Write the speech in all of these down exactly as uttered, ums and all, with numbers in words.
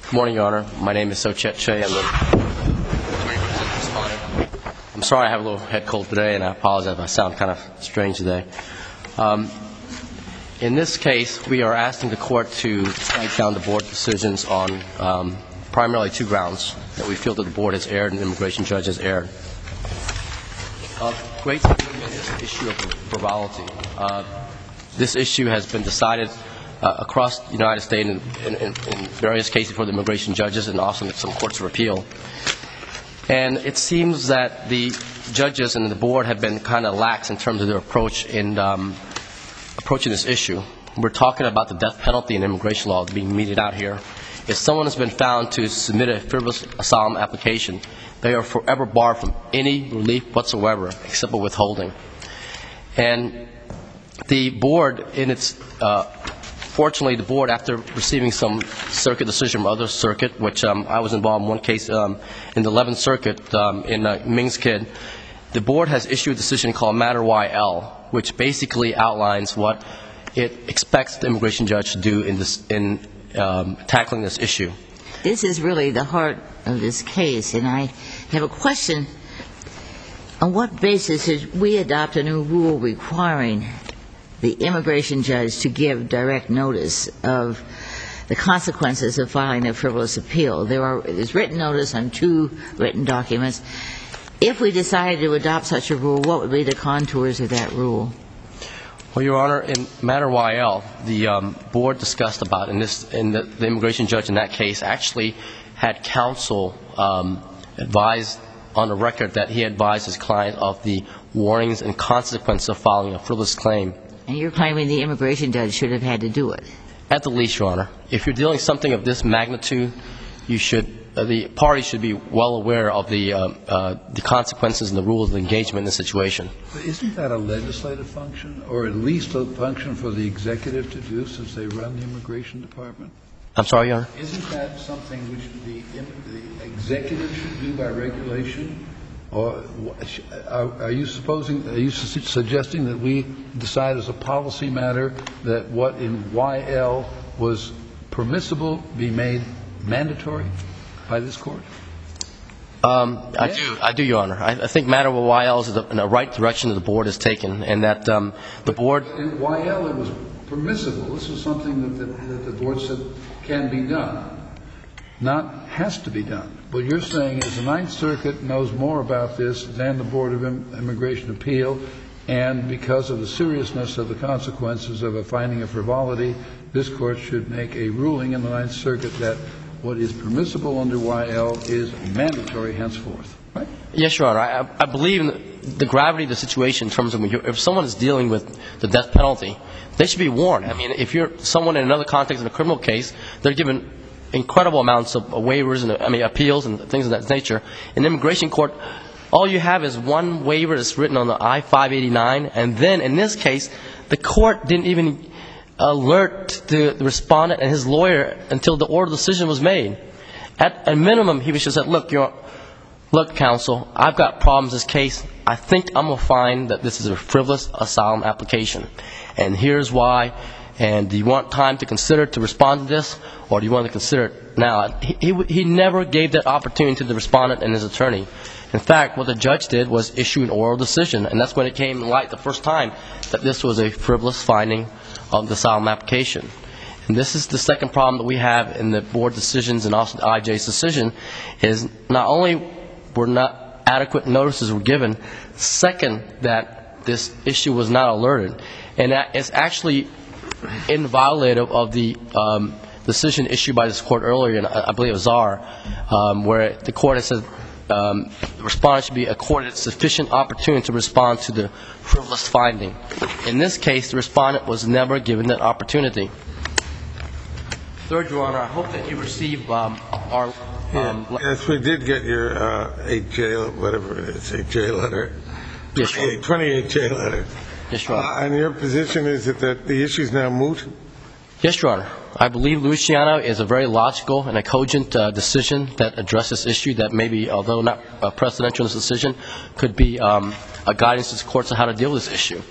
Good morning, Your Honor. My name is Sochet Che. I'm the attorney representing the respondent. I'm sorry I have a little head cold today, and I apologize if I sound kind of strange today. Um, in this case, we are asking the court to strike down the board decisions on um, primarily two grounds that we feel that the board has erred and the immigration judge has erred. Of great significance is the issue of frivolity. Uh, this issue has been decided Uh, across the United States in, in, in various cases for the immigration judges and also in some courts of appeal. And it seems that the judges and the board have been kind of lax in terms of their approach in um, approaching this issue. We're talking about the death penalty in immigration law being meted out here. If someone has been found to submit a frivolous asylum application, they are forever barred from any relief whatsoever except for withholding. And the board in its uh, Fortunately, the board, after receiving some circuit decision from other circuit, which um, I was involved in one case um, in the eleventh Circuit um, in uh, Ming's Kid, the board has issued a decision called Matter Y L, which basically outlines what it expects the immigration judge to do in, this, in um, tackling this issue. This is really the heart of this case, and I have a question. On what basis should we adopt a new rule requiring the immigration judge to give direct notice of the consequences of filing a frivolous appeal? There are, there's written notice on two written documents. If we decided to adopt such a rule, what would be the contours of that rule? Well, Your Honor, in Matter Y L, the um, board discussed about, in this, in the, the immigration judge in that case actually had counsel um, advise on the record that he advised his client of the warnings and consequences of filing a frivolous claim. And you're claiming the immigration judge should have had to do it? At the least, Your Honor. If you're dealing something of this magnitude, you should, uh, the party should be well aware of the, uh, uh, the consequences and the rules of engagement in the situation. But isn't that a legislative function, or at least a function for the executive to do since they run the immigration department? I'm sorry, Your Honor? Isn't that something which the, the executive should do by regulation? Or are, are you supposing, are you su- suggesting that we decide as a policy matter that what in Y L was permissible be made mandatory by this court? Um, I yes. do, I do, Your Honor. I, I think Matter of Y L is in the right direction that the board has taken, and that um, the but board. In Y L, it was permissible. This is something that the, that the board said can be done, not has to be done. What you're saying is the Ninth Circuit knows more about this than the Board of Immigration Appeal, and because of the seriousness of the consequences of a finding of frivolity, this court should make a ruling in the Ninth Circuit that what is permissible under Y L is mandatory henceforth. Right? Yes, Your Honor. I, I believe in the, the gravity of the situation in terms of when you're, if someone is dealing with the death penalty, they should be warned. I mean, if you're someone in another context in a criminal case, they're given incredible amounts of waivers and I mean appeals and things of that nature. In immigration court, all you have is one waiver that's written on the I five eighty-nine, and then in this case, the court didn't even alert the respondent and his lawyer until the oral decision was made. At a minimum, he was just said, "Look, your, look, counsel, I've got problems in this case. I think I'm gonna find that this is a frivolous asylum application, and here's why. And do you want time to consider to respond to this, or do you want to consider it now?" He, he, he never gave that opportunity to the respondent and his attorney. In fact, what the judge did was issue an oral decision, and that's when it came to light the first time that this was a frivolous finding of the asylum application. And this is the second problem that we have in the board decisions and also the I J's decision, is not only were not adequate notices were given, second, that this issue was not alerted. And that is actually in violative of the um, decision issued by this court earlier, and I believe it was Czar, um, where the court has said um, the respondent should be accorded sufficient opportunity to respond to the frivolous finding. In this case, the respondent was never given that opportunity. Third, Your Honor, I hope that you receive um, our... Um, yeah, yes, we did get your uh, eight J, whatever it is, eight J letter. Yes, Your twenty-eight J letter. Yes, Your Honor. Uh, and your position is that, that the issue is now moot? Yes, Your Honor. I believe Luciano is a very logical and a cogent uh, decision that addresses this issue that maybe, although not a precedential decision, could be um, a guidance to the courts on how to deal with this issue.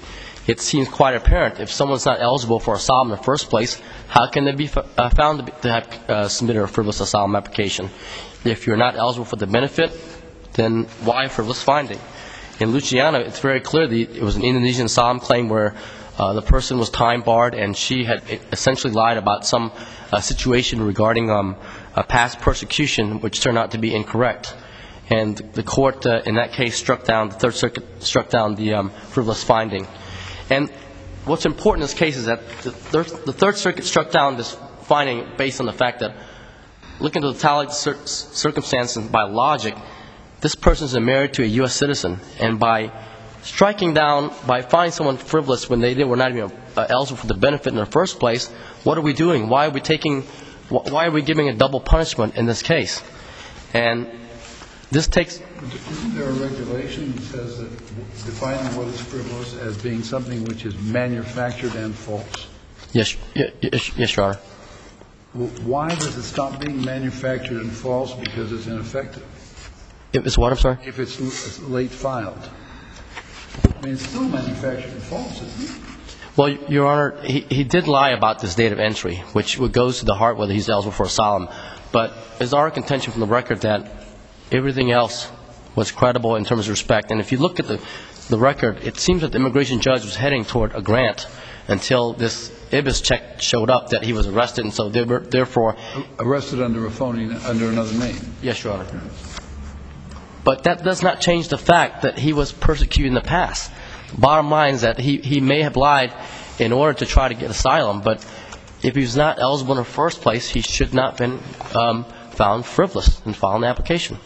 it seems quite apparent if someone's not eligible for asylum in the first place, how can they be f- uh, found to, be, to have uh, submitted a frivolous asylum application? If you're not eligible for the benefit, then why frivolous finding? In Luciano, it's very clear that it was an Indonesian asylum claim where uh, the person was time barred and she had essentially lied about some uh, situation regarding um, a past persecution, which turned out to be incorrect. And the court uh, in that case struck down, the Third Circuit struck down the um, frivolous finding. And what's important in this case is that the Third, the Third Circuit struck down this finding based on the fact that, looking at the totality of cir- circumstances by logic, this person is married to a U S citizen, and by striking down, by finding someone frivolous when they were not even uh, eligible for the benefit in the first place, what are we doing? Why are we taking, why are we giving a double punishment in this case? And this takes... Isn't there a regulation that says that defining what is frivolous as being something which is manufactured and false? Yes, yes, yes, Your Honor. Well, why does it stop being manufactured and false? Because it's ineffective. If it's what, I'm sorry? If it's late filed. I mean, it's still manufactured and false, isn't it? Well, Your Honor, he, he did lie about this date of entry, which goes to the heart whether he's eligible for asylum. But it's our contention from the record that everything else was credible in terms of respect. And if you look at the, the record, it seems that the immigration judge was heading toward a grant until this I B I S check showed up that he was arrested, and so they were, therefore... Arrested under a phony, under another name. Yes, Your Honor. But that does not change the fact that he was persecuted in the past. Bottom line is that he, he may have lied in order to try to get asylum, but if he was not eligible in the first place, he should not have been um, found frivolous in filing the application.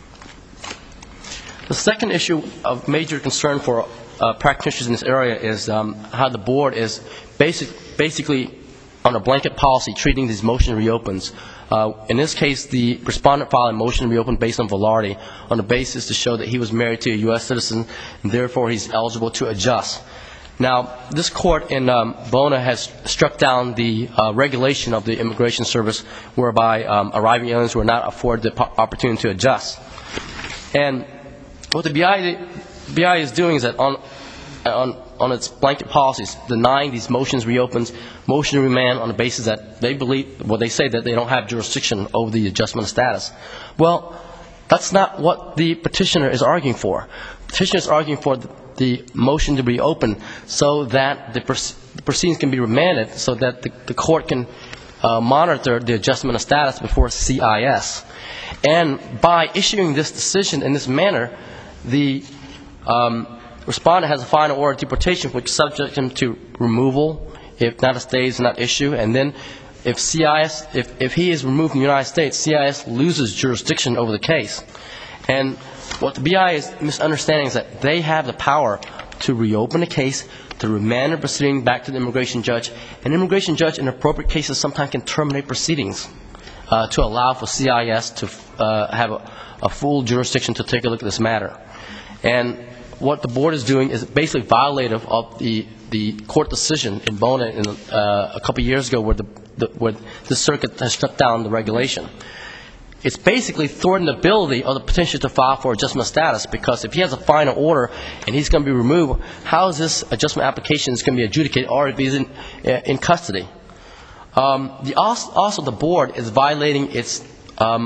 The second issue of major concern for uh, practitioners in this area is um, how the board is basic, basically on a blanket policy treating these motion reopens. Uh, in this case, the respondent filed a motion to reopen based on validity on the basis to show that he was married to a U S citizen and therefore he's eligible to adjust. Now, this court in um, Bona has struck down the uh, regulation of the Immigration Service whereby um, arriving aliens were not afforded the opportunity to adjust. And what the B I, B I is doing is that on, on, on its blanket policies, denying these motions reopens, motion to remand on the basis that they believe, well, they say that they don't have jurisdiction over the adjustment of status. Well, that's not what the petitioner is arguing for. The petitioner is arguing for the, the motion to reopen so that the, the proceedings can be remanded so that the, the court can uh, monitor the adjustment of status before C I S. And by issuing this decision in this manner, the um, respondent has a final order of deportation which subjects him to removal if not a stay is not issue, and then if C I S, if, if he is removed from the United States, C I S loses jurisdiction over the case. And what the B I is misunderstanding is that they have the power to reopen the case, to remand the proceeding back to the immigration judge. An immigration judge in appropriate cases sometimes can terminate proceedings uh, to allow for C I S to uh, have a, a full jurisdiction to take a look at this matter. And what the board is doing is basically violative of the, the court decision in Bona in, uh, a couple of years ago where the, the, where the circuit has struck down the regulation. It's basically thwarting the ability of the petitioner to file for adjustment of status, because if he has a final order and he's going to be removed, how is this adjustment application going to be adjudicated or if he's in, in custody? Um, the, also, also the board is violating its um,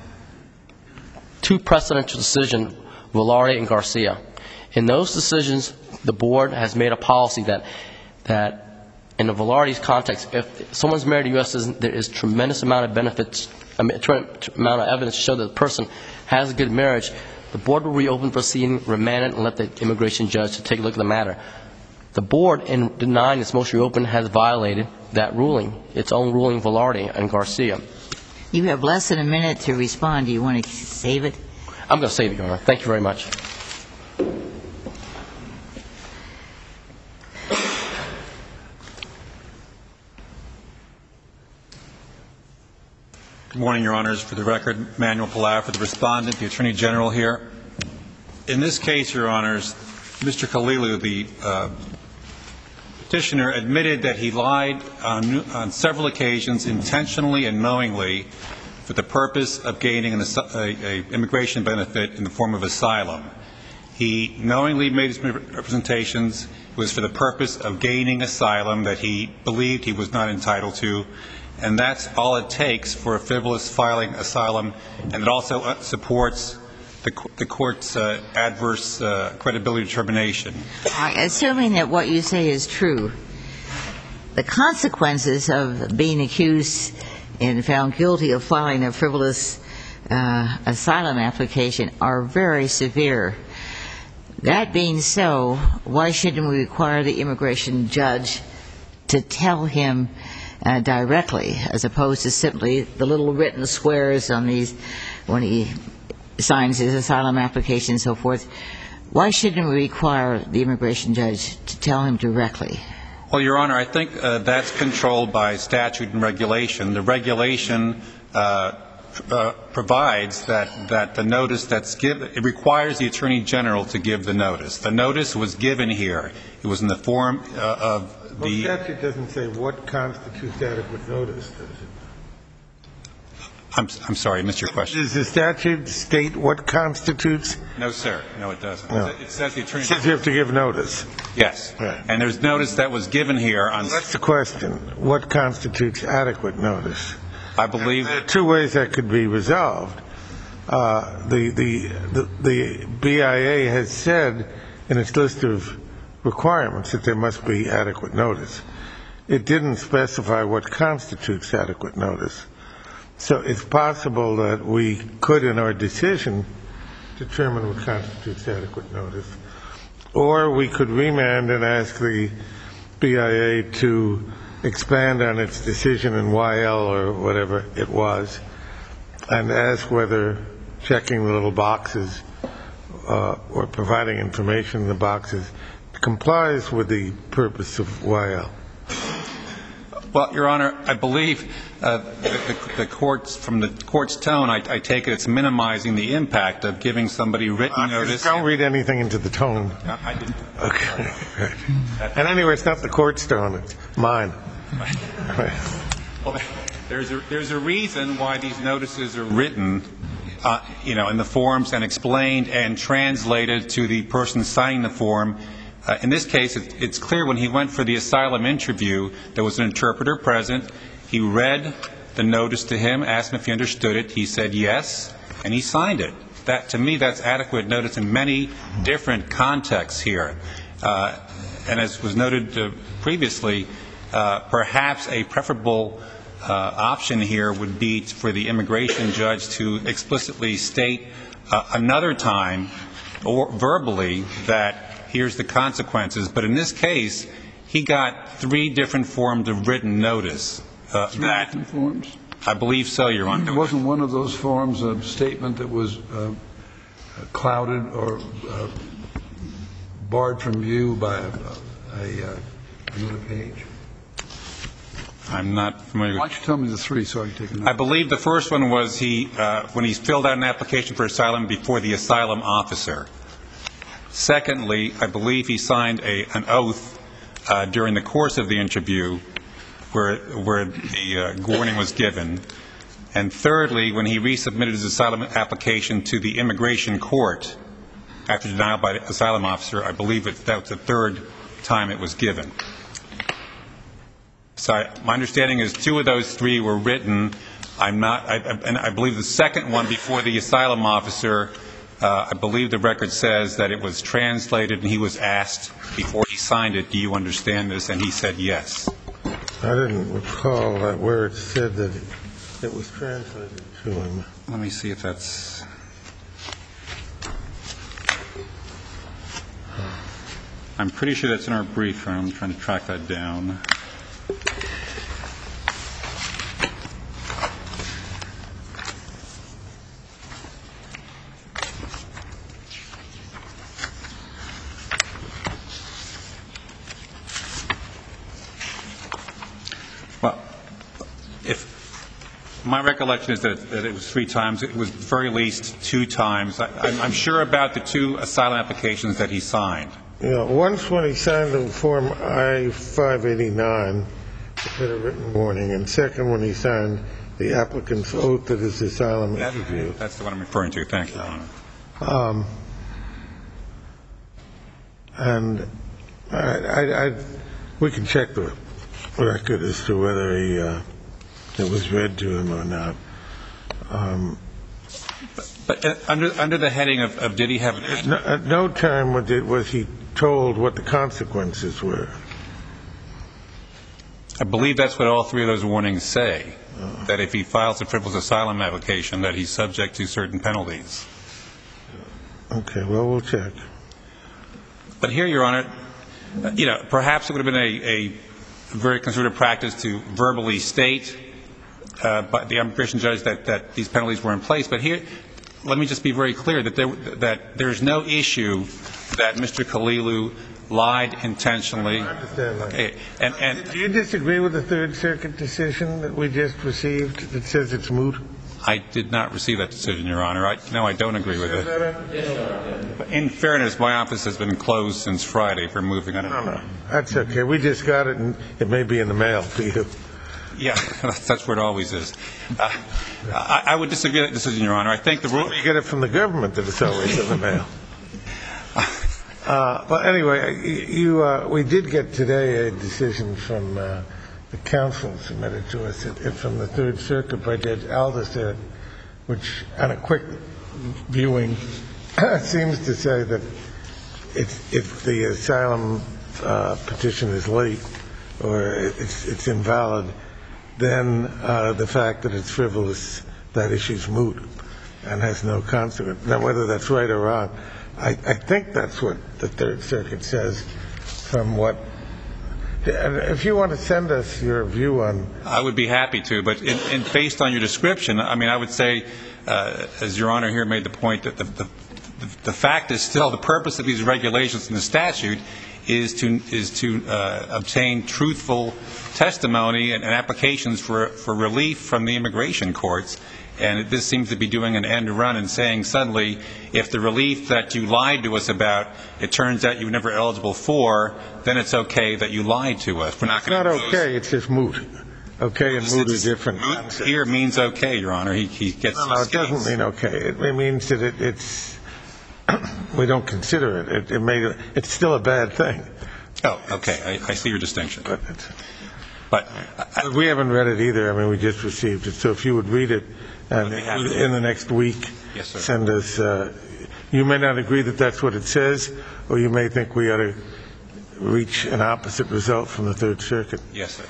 two precedential decisions, Velarde and Garcia. In those decisions, the board has made a policy that, that in the Velarde's context, if someone's married to a U S citizen, there is tremendous amount of benefits, I mean, tremendous amount of evidence to show that the person has a good marriage. The board will reopen proceeding, remand it, and let the immigration judge to take a look at the matter. The board, in denying this motion to reopen, has violated that ruling, its own ruling, Velarde and Garcia. You have less than a minute to respond. Do you want to save it? I'm going to save it, Your Honor. Thank you very much. Good morning, Your Honors. For the record, Manuel Palau for the respondent, the Attorney General here. In this case, Your Honors, Mister Khalilu, the uh, petitioner, admitted that he lied on, on several occasions intentionally and knowingly for the purpose of gaining an, a, a immigration benefit in the form of asylum. He knowingly made his representations. It was for the purpose of gaining asylum that he believed he was not entitled to, and that's all it takes for a frivolous filing asylum, and it also supports the, the court's uh, adverse uh, credibility determination. Assuming that what you say is true, the consequences of being accused and found guilty of filing a frivolous uh, asylum application are very severe. That being so, why shouldn't we require the immigration judge to tell him uh, directly, as opposed to simply the little written squares on these when he signs his asylum application and so forth? Why shouldn't we require the immigration judge to tell him directly? Well, Your Honor, I think uh, that's controlled by statute and regulation. The regulation uh, uh, provides that, that the notice that's given, it requires the Attorney General to give the notice. The notice was given here. It was in the form uh, of the... The statute doesn't say what constitutes adequate notice, does it? I'm, I'm sorry, I missed your question. Does the statute state what constitutes? No, sir. No, it doesn't. No. It says the Attorney It says you have to give notice. Yes. Right. And there's notice that was given here on... That's the question. What constitutes adequate notice? I believe... There are two ways that could be resolved. Uh, the, the, the, the B I A has said in its list of requirements that there must be adequate notice. It didn't specify what constitutes adequate notice. So it's possible that we could, in our decision, determine what constitutes adequate notice. Or we could remand and ask the B I A to expand on its decision in Y L or whatever it was, and ask whether checking the little boxes uh, or providing information in the boxes complies with the purpose of Y L. Well, Your Honor, I believe uh, the, the court's, from the court's tone, I, I take it it's minimizing the impact of giving somebody written Uh, notice. Don't read anything into the tone. No, I didn't. Okay. And anyway, it's not the court's tone, it's mine. Well, there's a, there's a reason why these notices are written, uh, you know, in the forms and explained and translated to the person signing the form. Uh, in this case, it, it's clear when he went for the asylum interview, there was an interpreter present. He read the notice to him, asked him if he understood it. He said yes, and he signed it. That, to me, that's adequate notice in many different contexts here. Uh, and as was noted uh, previously, uh, perhaps a preferable uh, option here would be for the immigration judge to explicitly state uh, another time or verbally that here's the consequences. But in this case, he got three different forms of written notice. Uh, Three that, different forms? I believe so, Your Honor. Wasn't one of those forms a statement that was uh, clouded or uh, barred from view by a, a, a, another page? I'm not familiar Why with... don't you tell me the three so I can take a note? I believe the first one was he, uh, when he filled out an application for asylum before the asylum officer. Secondly, I believe he signed a, an oath uh, during the course of the interview where, where the uh, warning was given. And thirdly, when he resubmitted his asylum application to the immigration court after denial by the asylum officer, I believe it, that was the third time it was given. So I, my understanding is two of those three were written. I'm not, I, and I believe the second one before the asylum officer, uh, I believe the record says that it was translated and he was asked before he signed it, do you understand this? And he said yes. I didn't recall that where it said that it, it was translated to him. Let me see if that's... I'm pretty sure that's in our brief. I'm trying to track that down. Well, if my recollection is that, that it was three times, it was at the very least two times. I, I'm, I'm sure about the two asylum applications that he signed. Yeah, once when he signed the form I five eighty-nine, it had a written warning, and second when he signed the applicant's oath at his asylum interview. That's the one I'm referring to. Thank you, Your Honor. Um, And I, I, I, we can check the record as to whether he, uh, it was read to him or not. Um, But uh, under under the heading of, of did he have an no, at no time was, it, was he told what the consequences were. I believe that's what all three of those warnings say, uh, that if he files a frivolous asylum application, that he's subject to certain penalties. Okay, well, we'll check. But here, Your Honor, you know, perhaps it would have been a, a very conservative practice to verbally state uh, by the immigration judge that, that these penalties were in place. But here, let me just be very clear that there, that there's no issue that Mister Khalilou lied intentionally. I understand that. Okay. And, and Do you disagree with the Third Circuit decision that we just received that says it's moot? I did not receive that decision, Your Honor. I, no, I don't agree with it. But in fairness, my office has been closed since Friday for moving. I don't No, know. no, that's okay. We just got it, and it may be in the mail to you. Yeah, that's where it always is. Uh, I, I would disagree with that decision, Your Honor. I think the rule. You get it from the government that it's always in the mail. Uh, but anyway, you, uh, we did get today a decision from uh, the counsel submitted to us it, it, from the Third Circuit by Judge Alderson, which, on a quick viewing, seems to say that if, if the asylum uh, petition is late or it's, it's invalid, then uh, the fact that it's frivolous, that issue's moot and has no consequence. Now, whether that's right or wrong, I, I think that's what the Third Circuit says from what. If you want to send us your view on. I would be happy to, but in, in, based on your description, I mean, I would say, uh, as Your Honor here made the point, that the, the, the, the fact is still the purpose of these regulations in the statute is to is to uh, obtain truthful testimony and, and applications for for relief from the immigration courts. And this seems to be doing an end run and saying suddenly, if the relief that you lied to us about, it turns out you were never eligible for, then it's okay that you lied to us. We're not It's going not to okay. It's just moot. Okay and moot are different. Moot here means okay, Your Honor. He, he gets. No, no, it doesn't mean okay. It, it means that it, it's we don't consider it. It, it made it's still a bad thing. Oh, okay. I, I see your distinction. But, it's, But but we haven't read it either. I mean, we just received it. So if you would read it, and in the next week, yes, sir. send us. Uh, you may not agree that that's what it says, or you may think we ought to reach an opposite result from the Third Circuit. Yes, sir.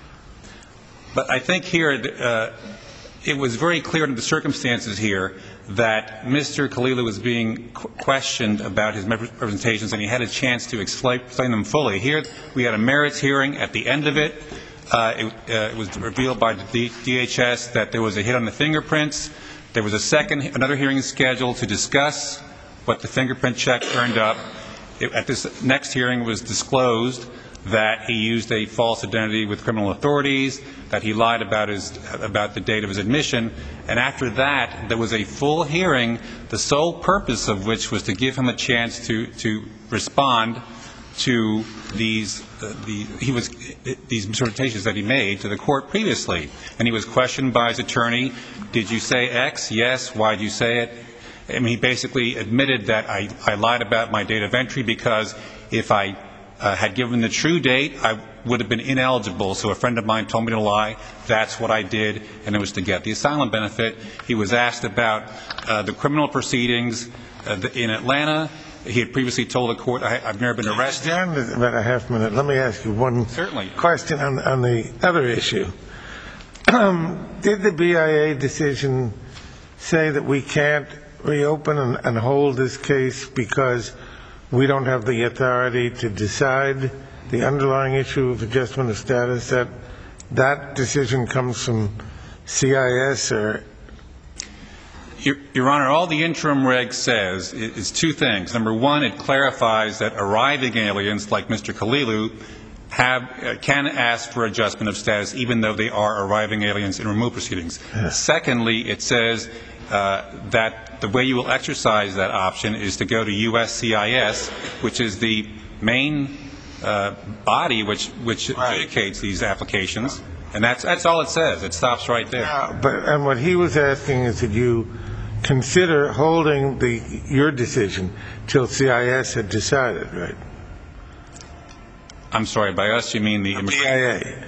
But I think here uh, it was very clear in the circumstances here that Mister Khalilou was being qu- questioned about his representations, and he had a chance to explain, explain them fully. Here we had a merits hearing. At the end of it, uh, it, uh, it was revealed by the D H S that there was a hit on the fingerprints. There was a second, another hearing scheduled to discuss what the fingerprint check turned up. It, at this next hearing, it was disclosed that he used a false identity with criminal authorities, that he lied about his about the date of his admission, and after that there was a full hearing, the sole purpose of which was to give him a chance to to respond to these uh, the he was these misrepresentations that he made to the court previously. And he was questioned by his attorney, did you say X? Yes. Why did you say it? I mean, he basically admitted that I, I lied about my date of entry because if I uh, had given the true date, I would have been ineligible. So a friend of mine told me to lie. That's what I did, and it was to get the asylum benefit. He was asked about uh, the criminal proceedings uh, in Atlanta. He had previously told the court, I, I've never been arrested. John, about a half minute. Let me ask you one Certainly. question on, on the other issue. Um, did the B I A decision say that we can't reopen and, and hold this case because we don't have the authority to decide the underlying issue of adjustment of status? That that decision comes from C I S or? Your, Your Honor, all the interim reg says is, is two things. Number one, it clarifies that arriving aliens like Mister Khalilou have, uh, can ask for adjustment of status even though they are arriving aliens in removal proceedings. Yes. Secondly, it says uh, that the way you will exercise that option is to go to U S C I S, which is the main uh, body which, which Right. adjudicates these applications. And that's, that's all it says. It stops right there. Yeah, but and what he was asking is that you consider holding the your decision till C I S had decided, right? I'm sorry, by us you mean the The B I A.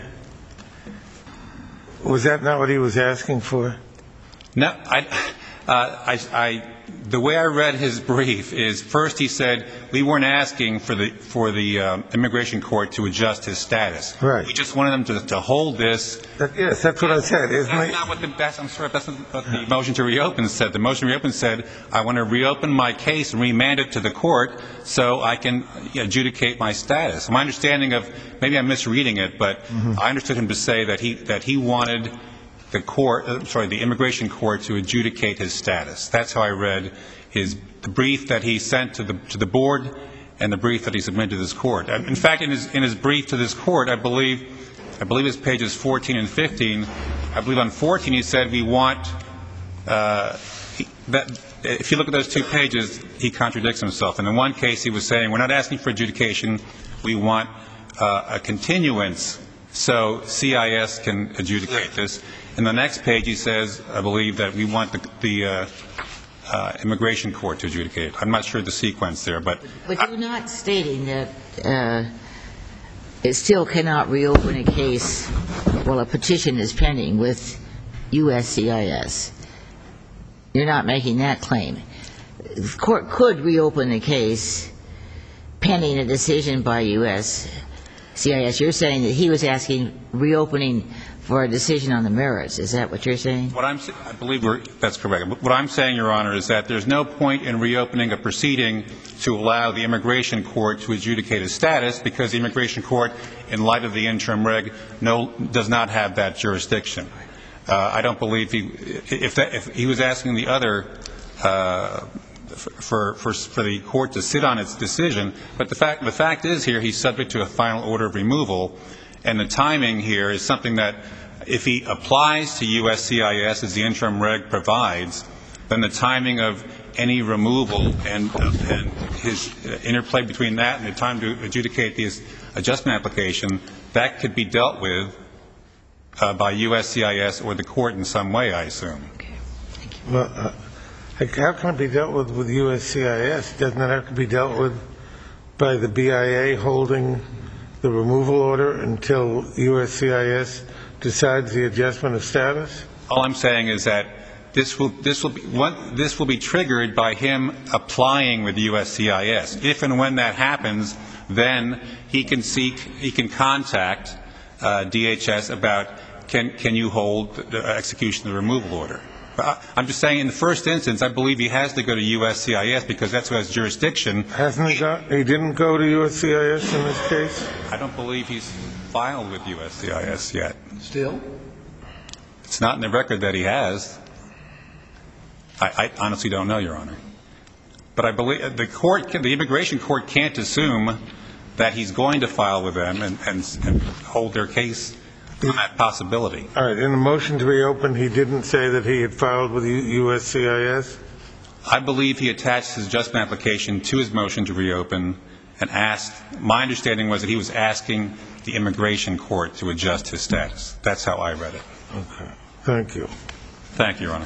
Was that not what he was asking for? No, I, uh, I, I, the way I read his brief is first he said we weren't asking for the for the um, immigration court to adjust his status. Right. We just wanted them to, to hold this. That, yes, that's what I said. Isn't That's it? not what the that's, I'm sorry, that's not what the motion to reopen said. The motion to reopen said I want to reopen my case and remand it to the court so I can adjudicate my status. My understanding of, maybe I'm misreading it, but mm-hmm. I understood him to say that he that he wanted the court, uh, sorry, the immigration court to adjudicate his status. That's how I read his the brief that he sent to the to the board and the brief that he submitted to this court. In fact, in his in his brief to this court, I believe I believe it's pages fourteen and fifteen. I believe on fourteen he said we want uh, he, that. If you look at those two pages, he contradicts himself. And in one case, he was saying we're not asking for adjudication. We want uh, a continuance so C I S can adjudicate this. In the next page, he says, I believe, that we want the, the uh, uh, immigration court to adjudicate it. I'm not sure the sequence there, but... But you're not stating that uh, it still cannot reopen a case while a petition is pending with U S C I S. You're not making that claim. The court could reopen a case pending a decision by U S C I S. You're saying that he was asking reopening for a decision on the merits. Is that what you're saying? What I'm, I believe we're, that's correct. What I'm saying, Your Honor, is that there's no point in reopening a proceeding to allow the immigration court to adjudicate his status because the immigration court, in light of the interim reg, no, does not have that jurisdiction. Uh, I don't believe he, if, that, if he was asking the other, uh, for, for, for the court to sit on its decision, but the fact, the fact is here he's subject to a final order of removal, and the timing here is something that if he applies to U S C I S as the interim reg provides, then the timing of any removal and, and his interplay between that and the time to adjudicate his adjustment application, that could be dealt with uh, by U S C I S or the court in some way, I assume. Okay. Thank you. Well, uh, how can it be dealt with with U S C I S? Doesn't it have to be dealt with by the B I A holding the removal order until U S C I S decides the adjustment of status? All I'm saying is that this will this will be one, this will be triggered by him applying with U S C I S. If and when that happens, then he can seek he can contact uh, D H S about can can you hold the execution of the removal order. I'm just saying in the first instance, I believe he has to go to U S C I S because that's who has jurisdiction. Hasn't he got, he didn't go to U S C I S in this case? I don't believe he's filed with U S C I S yet. Still? It's not in the record that he has. I, I honestly don't know, Your Honor. But I believe the court, the immigration court can't assume that he's going to file with them and, and, and hold their case on that possibility. All right. In the motion to reopen, he didn't say that he had filed with U S C I S? I believe he attached his adjustment application to his motion to reopen and asked, my understanding was that he was asking the immigration court to adjust his status. That's how I read it. Okay. Thank you. Thank you, Your Honor.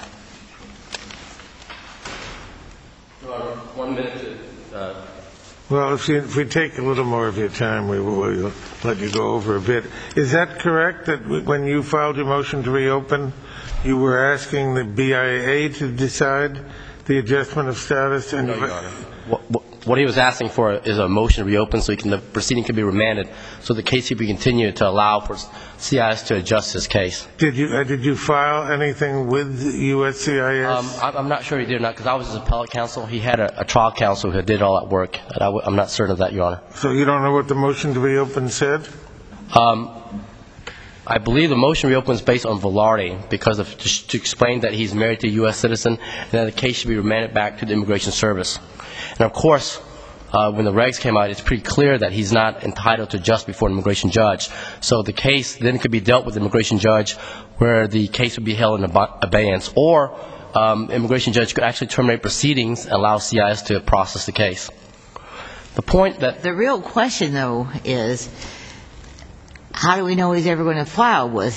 One minute to... Uh Well, if, you, if we take a little more of your time, we will we'll let you go over a bit. Is that correct, that when you filed your motion to reopen, you were asking the B I A to decide the adjustment of status? And no, Your Honor. What, what, what he was asking for is a motion to reopen so he can, the proceeding can be remanded so the case can be continued to allow for C I S to adjust his case. Did you uh, did you file anything with U S C I S? Um, I'm not sure he did or not because I was his appellate counsel. He had a, a trial counsel who did all that work. And I w- I'm not certain of that, Your Honor. So you don't know what the motion to reopen said? Um, I believe the motion to reopen is based on Velarde because of to, to explain that he's married to a U S citizen and that the case should be remanded back to the Immigration Service. And of course, uh, when the regs came out, it's pretty clear that he's not entitled to adjust before an immigration judge. So the case then could be dealt with the immigration judge where the case would be held in ab- abeyance. Or um, immigration judge could actually terminate proceedings and allow C I S to process the case. The point that... The real question, though, is how do we know he's ever going to file with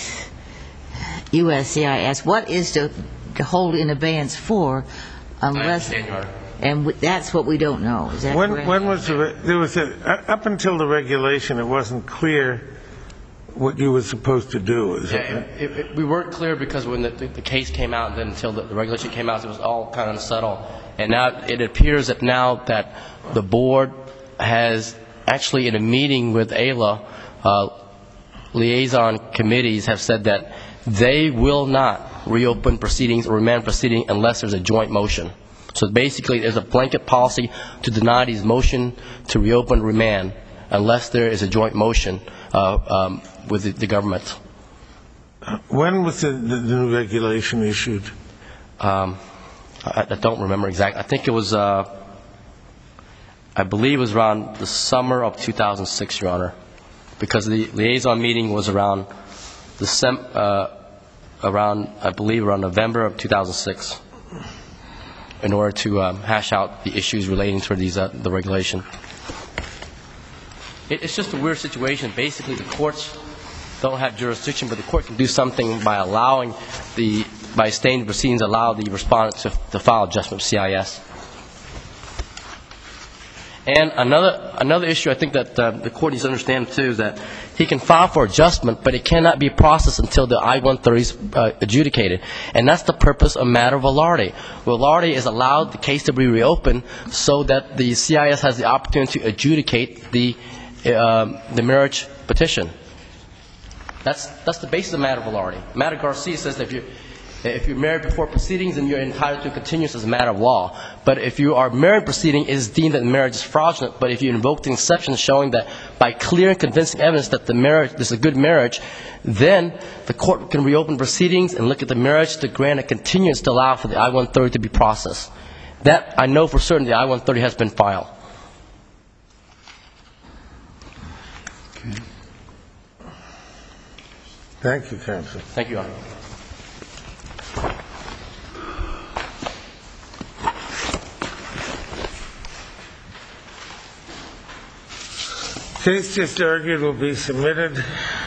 U S C I S? What is to, to hold in abeyance for unless... I understand, Your Honor. And w- that's what we don't know. Is that When, correct? when was the, re- there was a, up until the regulation, it wasn't clear what you were supposed to do. Is Yeah, it? it, it, it, we weren't clear because when the, the, the case came out, and then until the, the regulation came out, it was all kind of unsettled. And now it appears that now that the board has actually, in a meeting with A L A, uh, liaison committees have said that they will not reopen proceedings or remand proceeding unless there's a joint motion. So basically, there's a blanket policy to deny these motion to reopen remand unless there is a joint motion uh, um, with the, the government. When was the, the new regulation issued? Um, I, I don't remember exactly. I think it was, uh, I believe it was around the summer of two thousand six, Your Honor, because the liaison meeting was around the sem, uh, around, I believe, around November of two thousand six, in order to um, hash out the issues relating to these uh, the regulation. It, it's just a weird situation. Basically, the courts don't have jurisdiction, but the court can do something by allowing the, by staying the proceedings, allow the respondent to, to file adjustment of C I S. And another another issue I think that uh, the court needs to understand, too, is that he can file for adjustment, but it cannot be processed until the I one thirty is uh, adjudicated. And that's the purpose of matter of Velarde. Velarde is allowed the case to be reopened so that the C I S has the opportunity to adjudicate the, uh, the marriage petition. That's, that's the basis of matter of Velarde. Matter Garcia says that if you're, if you're married before proceedings, then you're entitled to a continuance as a matter of law. But if you are married proceeding, it is deemed that the marriage is fraudulent. But if you invoke the exception showing that by clear and convincing evidence that the marriage is a good marriage, then the court can reopen proceedings and look at the marriage to grant a continuance to allow for the I one thirty to be processed. That, I know for certain, the I one thirty has been filed. Okay. Thank you, counsel. Thank you, Your Honor. Case just argued will be submitted.